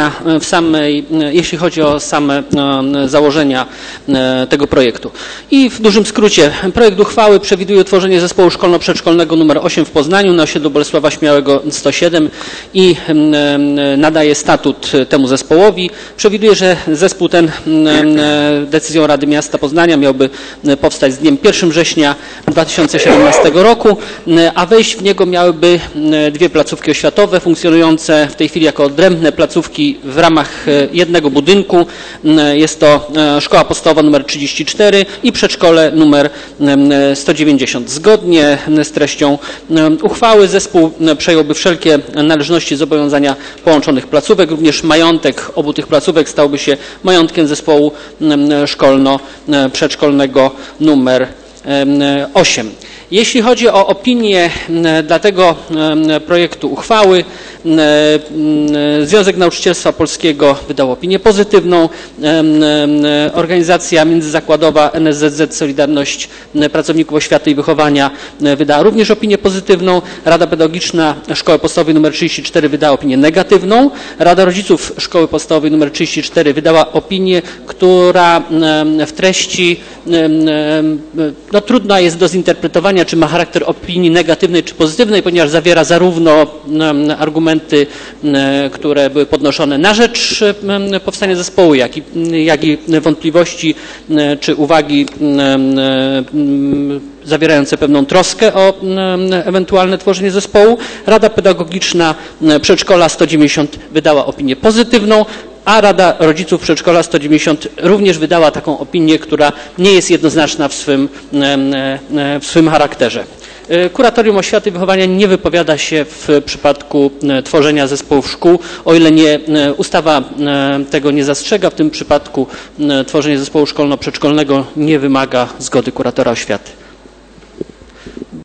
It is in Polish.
krytyka jeśli chodzi o same założenia tego projektu. I w dużym skrócie, projekt uchwały przewiduje utworzenie zespołu szkolno-przedszkolnego nr 8 w Poznaniu na osiedlu Bolesława Śmiałego 107 i nadaje statut temu zespołowi. Przewiduje, że zespół ten decyzją Rady Miasta Poznania miałby powstać z dniem 1 września 2017 roku, a wejść w niego miałyby dwie placówki oświatowe funkcjonujące w tej chwili jako odrębne placówki w ramach jednego budynku. Jest to Szkoła Podstawowa nr 34 i Przedszkole nr 190. Zgodnie z treścią uchwały zespół przejąłby wszelkie należności zobowiązania połączonych placówek. Również majątek obu tych placówek stałby się majątkiem zespołu szkolno-przedszkolnego nr 8. Jeśli chodzi o opinię dla tego projektu uchwały, Związek Nauczycielstwa Polskiego wydał opinię pozytywną. Organizacja międzyzakładowa NSZZ Solidarność Pracowników Oświaty i Wychowania wydała również opinię pozytywną. Rada Pedagogiczna Szkoły Podstawowej nr 34 wydała opinię negatywną. Rada Rodziców Szkoły Podstawowej nr 34 wydała opinię, która w treści trudna jest do zinterpretowania, czy ma charakter opinii negatywnej czy pozytywnej, ponieważ zawiera zarówno argumenty, które były podnoszone na rzecz powstania zespołu, jak i wątpliwości czy uwagi zawierające pewną troskę o ewentualne tworzenie zespołu. Rada Pedagogiczna Przedszkola 190 wydała opinię pozytywną, a Rada Rodziców Przedszkola 190 również wydała taką opinię, która nie jest jednoznaczna w swym charakterze. Kuratorium Oświaty i Wychowania nie wypowiada się w przypadku tworzenia zespołów szkół, o ile ustawa tego nie zastrzega. W tym przypadku tworzenie zespołu szkolno-przedszkolnego nie wymaga zgody kuratora oświaty.